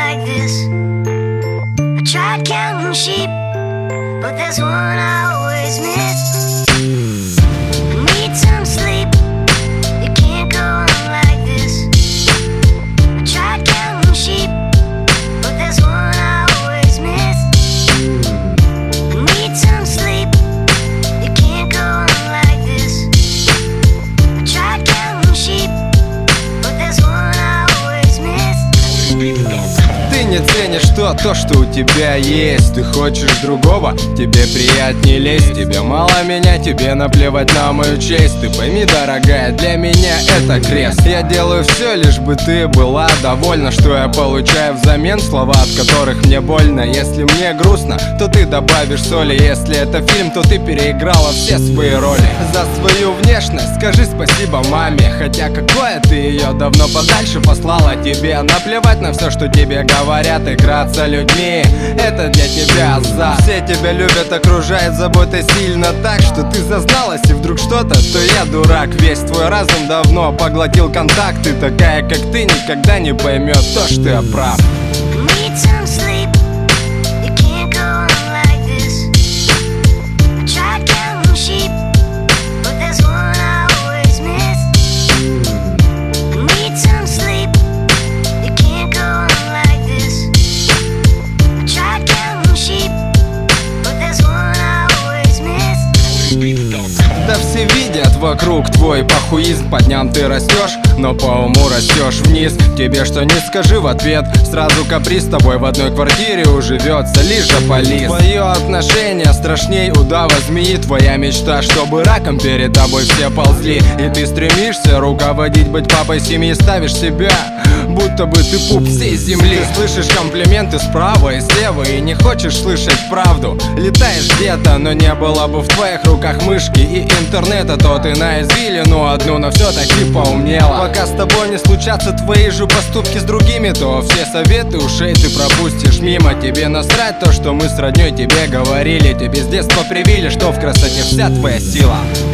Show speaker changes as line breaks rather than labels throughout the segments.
like this. I tried counting sheep, but there's one I always miss. I need some sleep. You can't go on like this. I tried counting sheep, but there's one I always miss. I need some sleep. You can't go on like this. I tried counting sheep, but there's one I always miss.
Ты не ценишь то, что у тебя есть. Ты хочешь другого, тебе приятнее лезть. Тебе мало меня, тебе наплевать на мою честь. Ты пойми, дорогая, для меня это крест. Я делаю все, лишь бы ты была довольна. Что я получаю взамен? Слова, от которых мне больно. Если мне грустно, то ты добавишь соли. Если это фильм, то ты переиграла все свои роли. За свою внешность скажи спасибо маме. Хотя какое ты ее давно подальше послала. Тебе наплевать на все, что тебе говорят. Играться людьми, это для тебя азарт. Все тебя любят, окружают заботой сильно так, что ты зазналась и вдруг что-то, то я дурак. Весь твой разум давно поглотил контакт. Ты такая, как ты, никогда не поймет то, что я прав. Да все видят вокруг твой похуизм. По дням ты растешь, но по уму растешь вниз. Тебе что не скажи в ответ, сразу каприз. С тобой в одной квартире уживется лишь жополиз. Твое отношение страшней удава змеи. Твоя мечта, чтобы раком перед тобой все ползли. И ты стремишься руководить, быть папой семьи. Ставишь себя, будто бы ты пуп всей земли. Ты слышишь комплименты справа и слева и не хочешь слышать правду. Летаешь где-то, но не было бы в твоих руках мышки и интернета, то ты на извилину одну, но все-таки поумнела. Пока с тобой не случатся твои же поступки с другими, то все советы ушей ты пропустишь мимо. Тебе насрать то, что мы с родней тебе говорили. Тебе с детства привили, что в красоте вся твоя сила.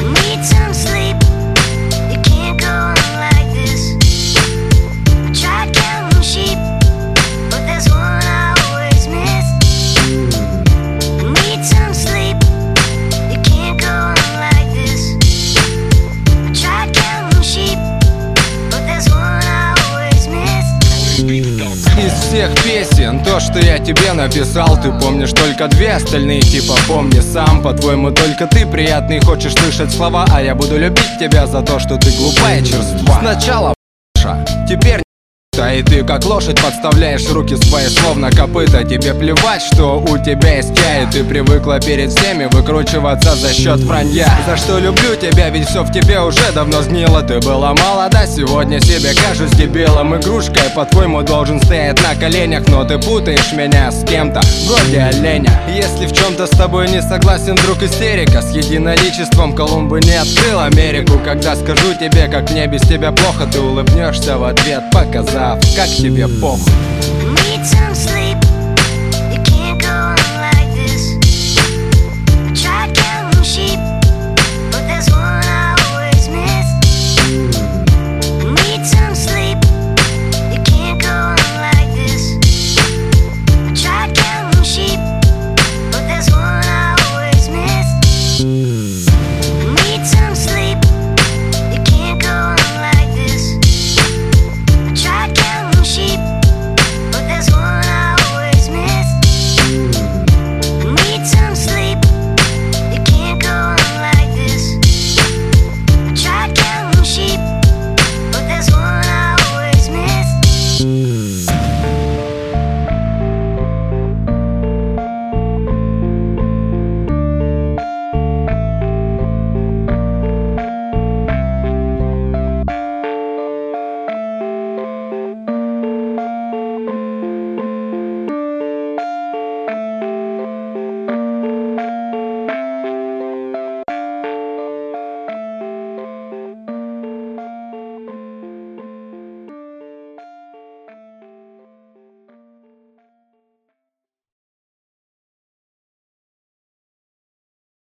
Из всех песен, то, что я тебе написал, ты помнишь только две, остальные типа помни сам. По-твоему, только ты приятный, хочешь слышать слова, а я буду любить тебя за то, что ты глупая черства. Сначала теперь и ты как лошадь подставляешь руки свои словно копыта. Тебе плевать, что у тебя есть я, и ты привыкла перед всеми выкручиваться за счет вранья. За что люблю тебя, ведь все в тебе уже давно сгнило. Ты была молода, сегодня себе кажусь дебилом. Игрушкой, по-твоему, должен стоять на коленях, но ты путаешь меня с кем-то вроде оленя. Если в чем-то с тобой не согласен, вдруг истерика. С единоличеством Колумб бы не открыл Америку. Когда скажу тебе, как мне без тебя плохо, ты улыбнешься в ответ, показав, как тебе похуй.